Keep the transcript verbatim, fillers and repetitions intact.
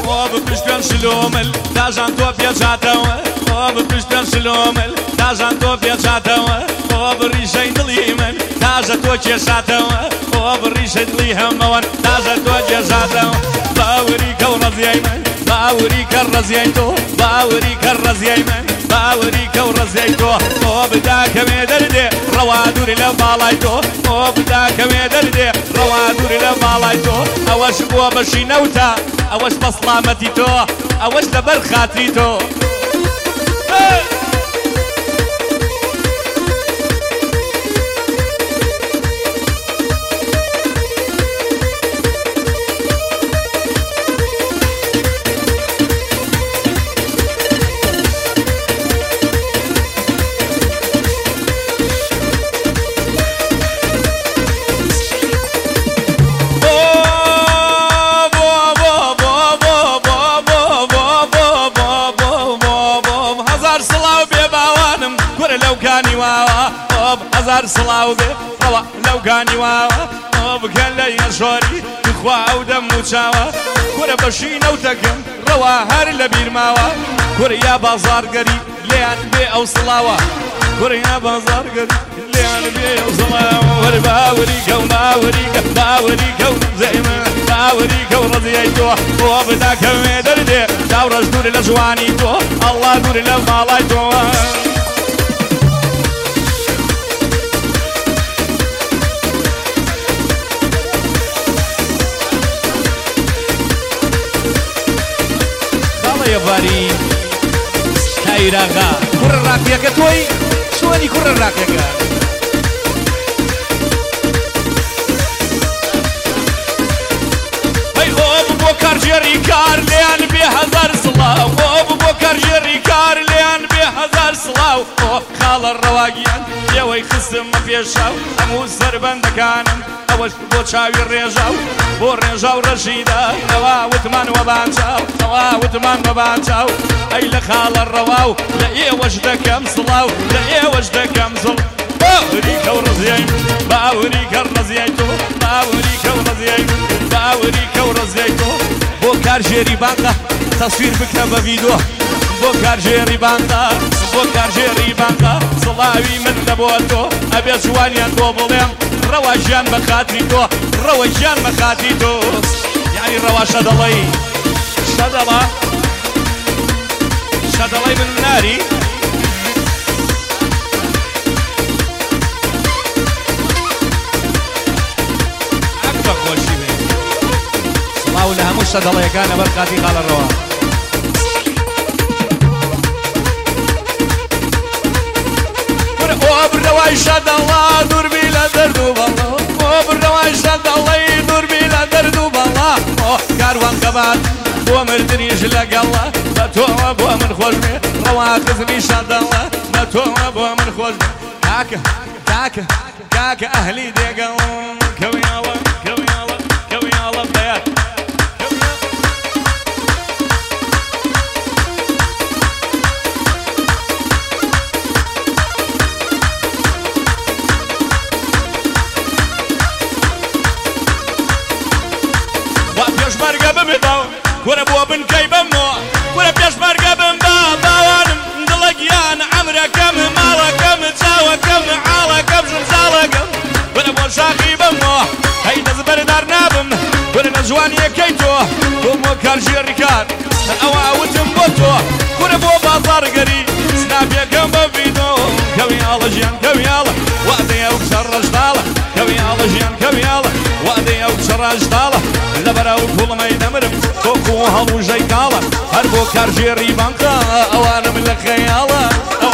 ئۆ بپشتێن شلۆمل داژان تۆ پێچاتەوە ئۆ بپشتێن شلۆمل داژان تۆ پێچاتەوە ئۆ بڕیشەی دڵی من تاژە تۆ کێشاتەوە ئۆ بڕیشەی دڵی هەمەوەن تاژە تۆ کێشاتەوە باوری کە و ڕەزیای من باوری کە ڕەزیای تۆ باوری کە ڕەزیای من باوری کە و ڕەزیای تۆ ئۆ بداکەمێ دەردێ ڕەوا دووری لە باڵای تۆ ئۆ بداکەمێ دەردێ ڕەوا دووری لە باڵای تۆ ئەوەش بۆ بەشی نەوتە ئەوەش بە سڵامەتی تۆ ئەوەش لەبەر خاتری تۆ هزار سڵاو بێ ڕەوا لەو گانی واوە ئەوە بکەن لە یەشۆری بخوا ئەو دەم و چاوە کورە بەشی نەوتەکەم ڕەوا هەر لە بیرماوە کورە یا بازارگەری لێیان بێ ئەو سڵاوە کورە یا بازارگەری لێیان بێ ئەو سڵاوە وەر باوەری کە و باوەری کە باوەری کە و ڕەزیای من باوەری کە و ڕەزیای تۆ بۆ بداکەمێ دەردێ داوڕەش دووری لە جوانی تۆ ئەڵڵا دووری لە ماڵای تۆ باری کایراغا کوڕە ڕاکیەکە تۆی چۆنی کوڕە ڕاکیەکە ئەی ئۆ بۆ کارژێری کار لێیان بێ هەزار سڵاو ئۆ بۆ کارژێری کار لێیان بێ هەزار سڵاو ئۆ خاڵە ڕەواگیان لێوەی خستمە پێشاو هەموو سەربەندەکانم ئەوەش بۆ چاوی ڕێژاو بۆ ڕێژا و ڕەشیدا ئەوا وتمان وەبانچاو ئەوا وتمان وەبانچاو ئەی لە خاڵە ڕەواو لە ئێوەش دەکەم سڵاو لە ئێوەش دەکەم سڵ باوری کە و ڕەزیای من باوری کە ڕەزیای تۆ باوری کە و ڕەزیای من باوری کە و ڕەزیای تۆ بۆ کارژێری بانکە تەسویر بکە بە ڤیدۆ بۆ کارژێری بانکە بۆ کارژێری بانکە سڵاوی من دەبۆ تۆ ئەبێ جوانیان بۆ بڵێم ڕەوا ژیان بە خاتری تۆ ڕەوە ژیان بە خاتری تۆ یعنی ڕەوا شەدەڵەی شەدەڵە شەدەڵەی من ناری ئەک بە خۆشی بێ سڵاو لە هەموو شەدەڵەیەکانە بەر خاتری خاڵە ڕەوا ئۆ بڕەوای شەدەڵە دووربی لە دەرد و بەڵە ئۆ بڕەوای شەدەڵەی دووربی لە دەرد و بەڵە ئۆ کاروان کەبات بۆ مردنیش لەگەڵە بە تۆوە بۆ من خۆش بێ ڕەوا خزمی شەدەڵە بە تۆوە بۆ من خۆش بێ کاکە کاکە کاکە ئەهلی دێگەڵ کەویاڵە کەویاڵە کەویاڵە بەیات پێشمەرگە بمێتەوە کورە بۆ بنکەی بمەوە کورە پێشمەرگە بم بە باوانم دڵە گیان ئەمرەکەم ماڵەکەم چاوەکەم عاڵەکەم ژمزاڵەکەم کورە بۆ شاخی بمەوە هەی دەست بەردار نابم کورە لە جوانیەکەی تۆ بۆ بۆ کارژێری کار ئەوە ئەوتم بۆ تۆ کورە بۆ بازاڕگەری سناپیەکەم بە ڤیدۆ کەویاڵە ژیان کەویاڵە وادەی ئەو کچە ڕەشداڵە کەویاڵە ژیان کەویاڵە وادەی ئەو کچە ڕەشداڵە لەبەرەو کوڵمەی دەمرم تۆکو هەڵوژەی کاڵە هەر بۆ کارژێری بانکە ئەوانم لە خەیاڵە